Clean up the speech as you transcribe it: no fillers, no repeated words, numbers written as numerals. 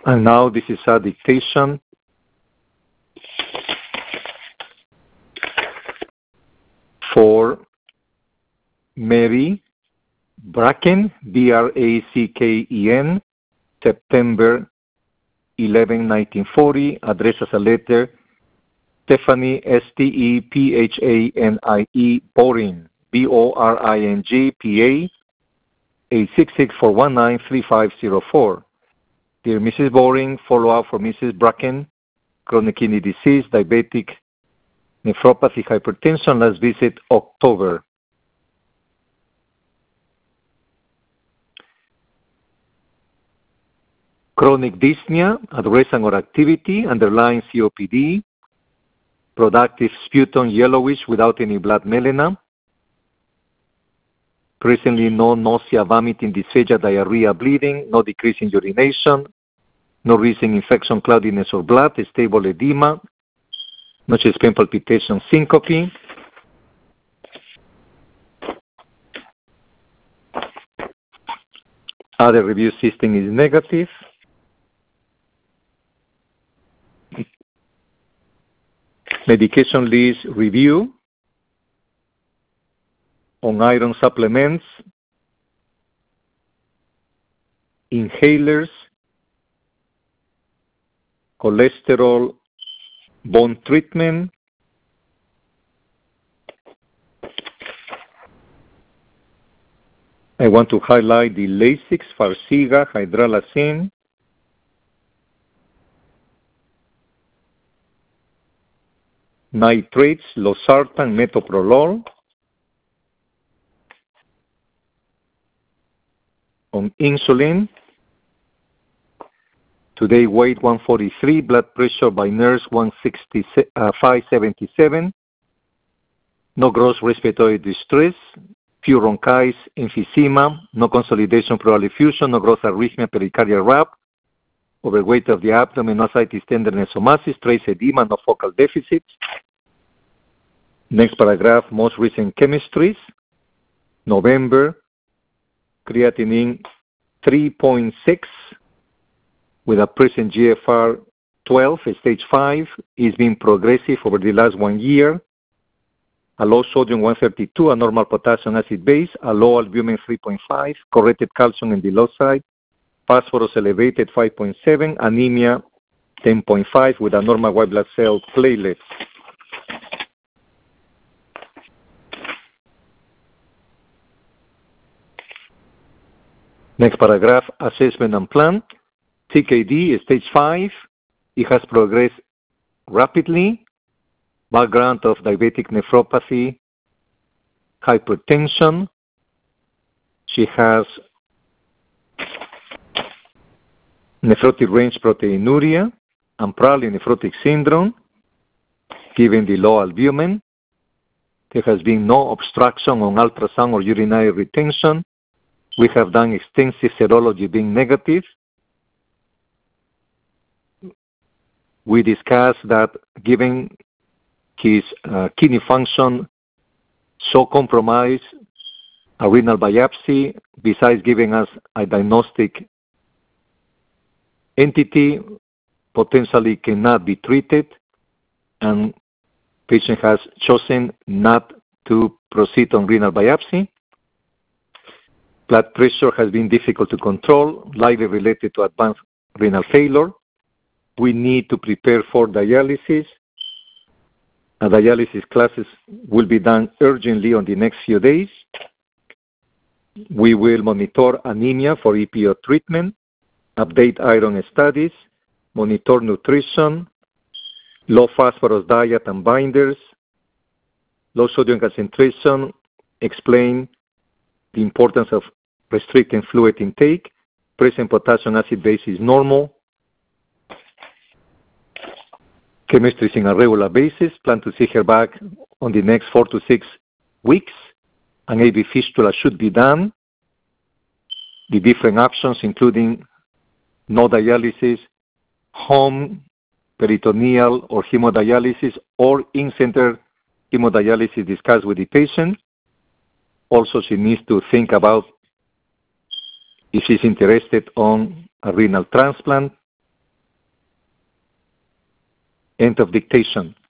And now this is a dictation. For Mary Bracken, Bracken, September 11, 1940, addressed as a letter, Stephanie, Stephanie, Boring, Boring, PA, 866-419-3504. Dear Mrs. Boring, follow-up for Mrs. Bracken, chronic kidney disease, diabetic nephropathy, hypertension, last visit October. Chronic dyspnea, adoration or activity, underlying COPD, productive sputum yellowish without any blood melena, presently no nausea, vomiting, dysphagia, diarrhea, bleeding, no decrease in urination, no recent infection, cloudiness or blood, stable edema, no chest pain, palpitation, syncope. Other review system is negative. Medication list review on iron supplements, inhalers, cholesterol, bone treatment, I want to highlight the Lasix, Farxiga, Hydralazine, nitrates, Losartan, Metoprolol. On insulin, today weight 143, blood pressure by nurse 577, no gross respiratory distress, few bronchitis, emphysema, no consolidation, pleural effusion, no gross arrhythmia, pericardial rap, overweight of the abdomen, no ascites, tenderness, somasis, trace edema, no focal deficits. Next paragraph, most recent chemistries. November, creatinine 3.6 with a present GFR 12, stage 5, is being progressive over the last 1 year. A low sodium 132, a normal potassium acid base, a low albumin 3.5, corrected calcium in the low side, phosphorus elevated 5.7, anemia 10.5 with a normal white blood cell platelets. Next paragraph, assessment and plan. CKD, stage 5. It has progressed rapidly. Background of diabetic nephropathy, hypertension. She has nephrotic range proteinuria and probably nephrotic syndrome, given the low albumin. There has been no obstruction on ultrasound or urinary retention. We have done extensive serology being negative. We discussed that given his kidney function so compromised, a renal biopsy, besides giving us a diagnostic entity, potentially cannot be treated, and patient has chosen not to proceed on renal biopsy. Blood pressure has been difficult to control, likely related to advanced renal failure. We need to prepare for dialysis. Dialysis classes will be done urgently on the next few days. We will monitor anemia for EPO treatment, update iron studies, monitor nutrition, low phosphorus diet and binders, low sodium concentration, explain the importance of restricting fluid intake, present potassium acid base is normal, chemistry on a regular basis, plan to see her back on the next 4 to 6 weeks, an AV fistula should be done, the different options including no dialysis, home, peritoneal or hemodialysis, or in-center hemodialysis discussed with the patient. Also, she needs to think about if she's interested on a renal transplant. End of dictation.